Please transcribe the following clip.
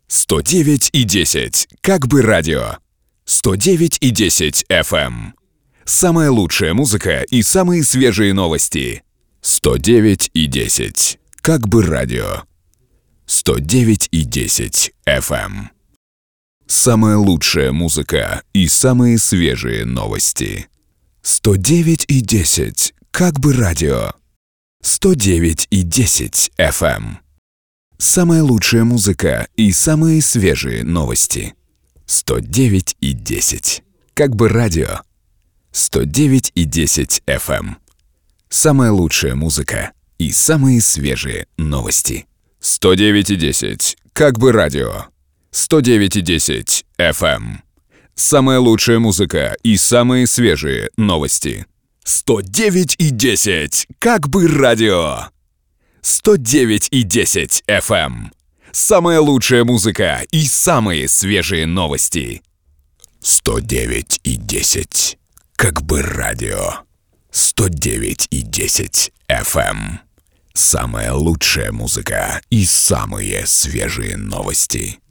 109,10. Как бы радио. 109,10 FM. Самая лучшая музыка и самые свежие новости. 109,10. Как бы радио. 109,10 FM. Самая лучшая музыка и самые свежие новости. 109,10. Как бы радио. 109,10 FM. Самая лучшая музыка и самые свежие новости. 109,10. Как бы радио. 109,10 FM. Самая лучшая музыка и самые свежие новости. 109,10. Как бы радио. 109,10 FM. Самая лучшая музыка и самые свежие новости. 109,10. Как бы радио. 109,10 FM. Самая лучшая музыка и самые свежие новости. 109,10. Как бы радио. 109,10 FM. Самая лучшая музыка и самые свежие новости.